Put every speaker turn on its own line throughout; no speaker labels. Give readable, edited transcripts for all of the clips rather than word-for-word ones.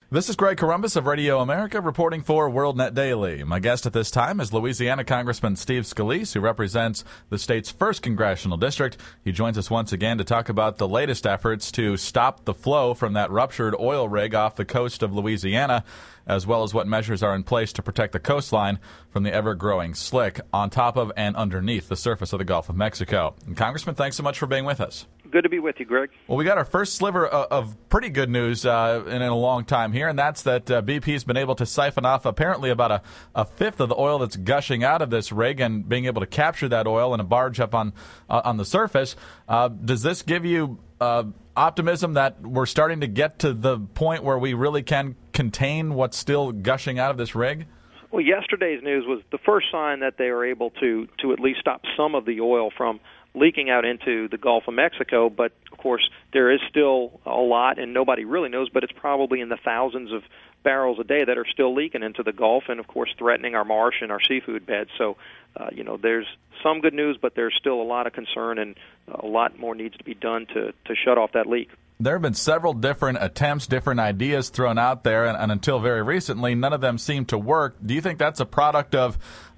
This is Greg Corombos of Radio America reporting for WorldNet Daily. My guest at this time is Louisiana Congressman Steve Scalise, who represents the state's 1st congressional district. He joins us once again to talk about the latest efforts to stop the flow from that ruptured oil rig off the coast of Louisiana, as well as what measures are in place to protect the coastline from the ever-growing slick on top of and underneath the surface of the Gulf of Mexico. And Congressman, thanks so much for being with us.
Good to be with you, Greg.
Well, we got our first sliver of pretty good news in a long time here, and that's that BP's been able to siphon off apparently about a fifth of the oil that's gushing out of this rig and being able to capture that oil in a barge up on the surface. Does this give you optimism that we're starting to get to the point where we really can contain what's still gushing out of this rig?
Well, yesterday's news was the first sign that they were able to at least stop some of the oil from leaking out into the Gulf of Mexico, but of course there is still a lot, and nobody really knows, but it's probably in the thousands of barrels a day that are still leaking into the Gulf and, of course, threatening our marsh and our seafood beds. So, there's some good news, but there's still a lot of concern, and a lot more needs to be done to shut off that leak.
There have been several different attempts, different ideas thrown out there, and until very recently, none of them seem to work. Do you think that's a product of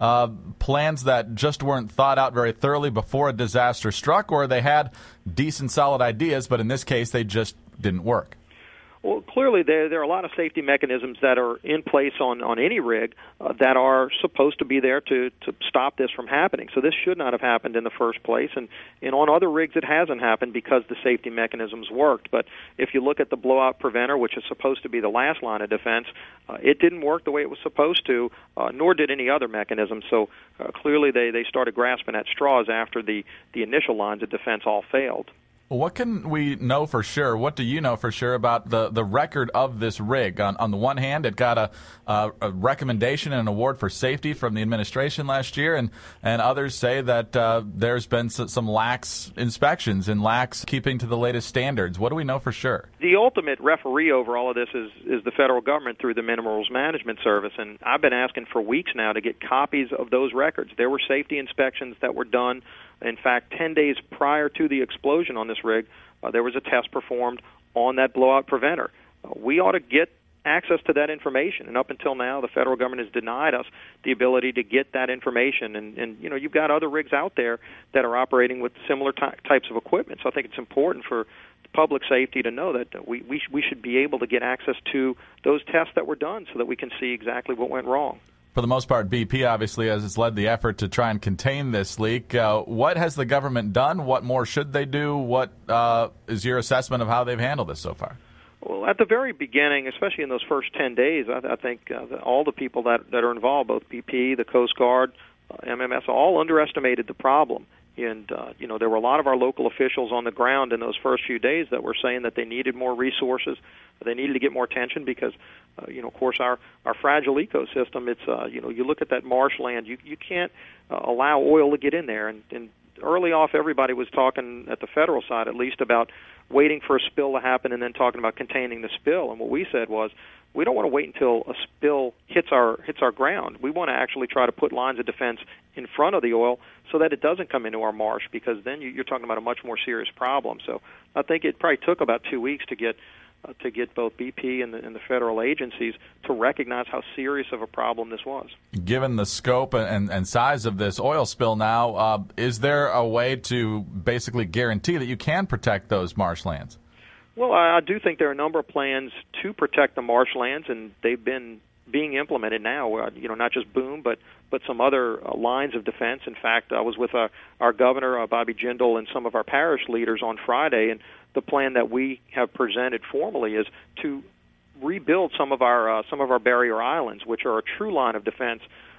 plans that just weren't thought out very thoroughly before a disaster struck, or they had decent, solid ideas, but in this case, they just didn't work?
Well, clearly there are a lot of safety mechanisms that are in place on any rig that are supposed to be there to stop this from happening. So this should not have happened in the first place, and on other rigs it hasn't happened because the safety mechanisms worked. But if you look at the blowout preventer, which is supposed to be the last line of defense, it didn't work the way it was supposed to, nor did any other mechanism. So clearly they started grasping at straws after the initial lines of defense all failed.
What can we know for sure? What do you know for sure about the record of this rig? On the one hand, it got a recommendation and an award for safety from the administration last year, and others say that there's been some lax inspections and lax keeping to the latest standards. What do we know for sure?
The ultimate referee over all of this is the federal government through the Minerals Management Service, and I've been asking for weeks now to get copies of those records. There were safety inspections that were done. In fact, 10 days prior to the explosion on this rig, there was a test performed on that blowout preventer. We ought to get access to that information, and up until now, the federal government has denied us the ability to get that information. And you've got other rigs out there that are operating with similar types of equipment, so I think it's important for public safety to know that we should be able to get access to those tests that were done so that we can see exactly what went wrong.
For the most part, BP obviously has led the effort to try and contain this leak. What has the government done? What more should they do? What is your assessment of how they've handled this so far?
Well, at the very beginning, especially in those first 10 days, I think all the people that are involved, both BP, the Coast Guard, MMS, all underestimated the problem. And, there were a lot of our local officials on the ground in those first few days that were saying that they needed more resources, they needed to get more attention because, of course, our fragile ecosystem, it's, you look at that marshland, you can't allow oil to get in there. And early off, everybody was talking, at the federal side at least, about waiting for a spill to happen and then talking about containing the spill. And what we said was, we don't want to wait until a spill hits our ground. We want to actually try to put lines of defense in front of the oil so that it doesn't come into our marsh, because then you're talking about a much more serious problem. So I think it probably took about 2 weeks to get both BP and the federal agencies to recognize how serious of a problem this was.
Given the scope and size of this oil spill now, is there a way to basically guarantee that you can protect those marshlands?
Well, I do think there are a number of plans to protect the marshlands, and they've been being implemented now, not just Boom, but some other lines of defense. In fact, I was with our governor, Bobby Jindal, and some of our parish leaders on Friday, and the plan that we have presented formally is to rebuild some of our barrier islands, which are a true line of defense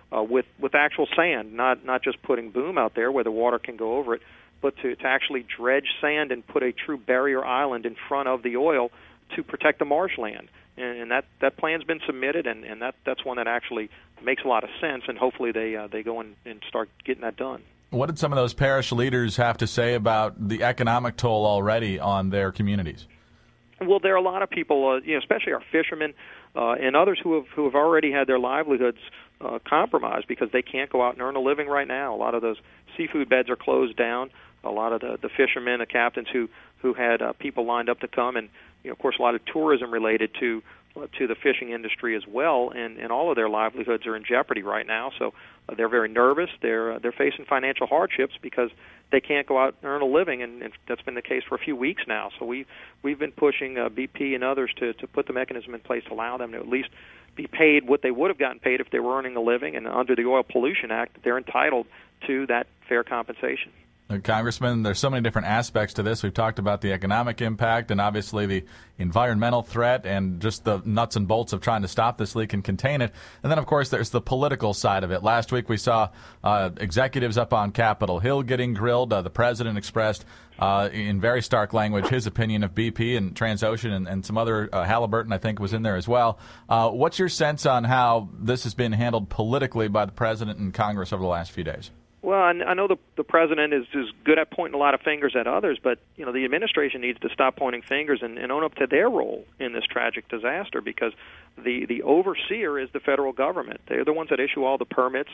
with actual sand, not just putting Boom out there where the water can go over it, but to actually dredge sand and put a true barrier island in front of the oil to protect the marshland. And that plan's been submitted, and that's one that actually makes a lot of sense, and hopefully they go and start getting that done.
What did some of those parish leaders have to say about the economic toll already on their communities?
Well, there are a lot of people, especially our fishermen and others who have already had their livelihoods compromised because they can't go out and earn a living right now. A lot of those seafood beds are closed down. A lot of the fishermen, the captains who had people lined up to come, and of course a lot of tourism related to to the fishing industry as well, and all of their livelihoods are in jeopardy right now. So they're very nervous. They're facing financial hardships because they can't go out and earn a living, and that's been the case for a few weeks now. So we've been pushing BP and others to put the mechanism in place to allow them to at least be paid what they would have gotten paid if they were earning a living, and under the Oil Pollution Act, they're entitled to that fair compensation.
Congressman, there's so many different aspects to this. We've talked about the economic impact and obviously the environmental threat and just the nuts and bolts of trying to stop this leak and contain it. And then, of course, there's the political side of it. Last week we saw executives up on Capitol Hill getting grilled. The president expressed in very stark language his opinion of BP and Transocean and some other, Halliburton, I think, was in there as well. What's your sense on how this has been handled politically by the president and Congress over the last few days?
Well, I know the president is good at pointing a lot of fingers at others, but the administration needs to stop pointing fingers and own up to their role in this tragic disaster, because the overseer is the federal government. They're the ones that issue all the permits.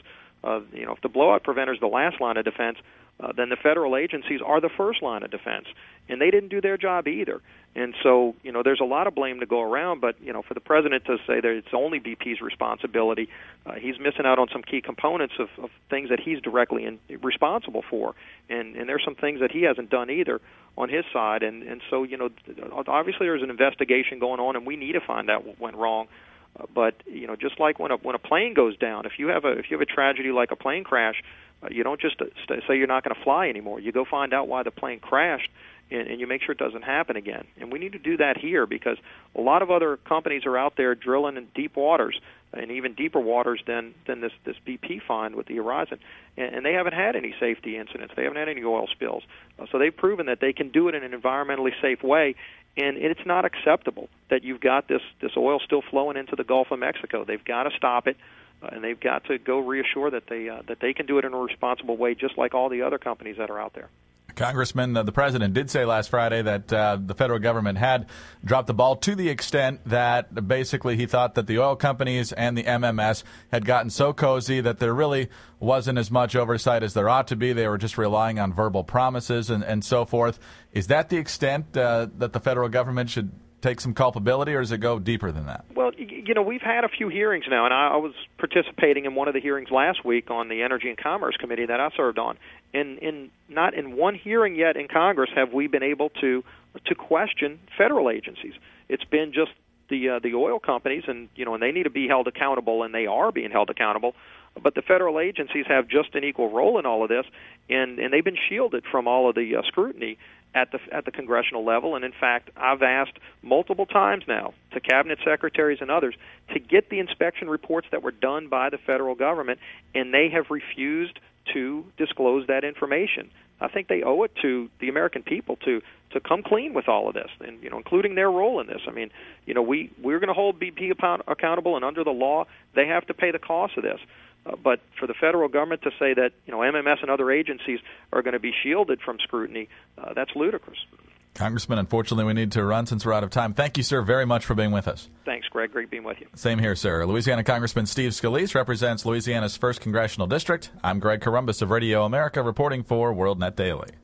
If the blowout preventer is the last line of defense, then the federal agencies are the first line of defense, and they didn't do their job either. And so, there's a lot of blame to go around, but, for the president to say that it's only BP's responsibility, he's missing out on some key components of things that he's directly responsible for. And there's some things that he hasn't done either on his side. And so, obviously there's an investigation going on, and we need to find out what went wrong. But, just like when a plane goes down, if you have a tragedy like a plane crash, you don't just say you're not going to fly anymore. You go find out why the plane crashed, and you make sure it doesn't happen again. And we need to do that here, because a lot of other companies are out there drilling in deep waters, and even deeper waters than this BP find with the Horizon. And they haven't had any safety incidents. They haven't had any oil spills. So they've proven that they can do it in an environmentally safe way. And it's not acceptable that you've got this oil still flowing into the Gulf of Mexico. They've got to stop it, and they've got to go reassure that they can do it in a responsible way, just like all the other companies that are out there.
Congressman, the president did say last Friday that the federal government had dropped the ball to the extent that basically he thought that the oil companies and the MMS had gotten so cozy that there really wasn't as much oversight as there ought to be. They were just relying on verbal promises and so forth. Is that the extent that the federal government should take some culpability, or does it go deeper than that?
Well, we've had a few hearings now, and I was participating in one of the hearings last week on the Energy and Commerce Committee that I served on. And not in one hearing yet in Congress have we been able to question federal agencies. It's been just the oil companies, and they need to be held accountable, and they are being held accountable. But the federal agencies have just an equal role in all of this, and they've been shielded from all of the scrutiny at the congressional level. And in fact, I've asked multiple times now to cabinet secretaries and others to get the inspection reports that were done by the federal government, and they have refused to disclose that information. I think they owe it to the American people to come clean with all of this, and including their role in this. I mean, we're going to hold BP accountable, and under the law, they have to pay the cost of this. But for the federal government to say that MMS and other agencies are going to be shielded from scrutiny, that's ludicrous.
Congressman, unfortunately, we need to run since we're out of time. Thank you, sir, very much for being with us.
Thanks, Greg. Great being with you.
Same here, sir. Louisiana Congressman Steve Scalise represents Louisiana's 1st Congressional District. I'm Greg Corombos of Radio America, reporting for WorldNet Daily.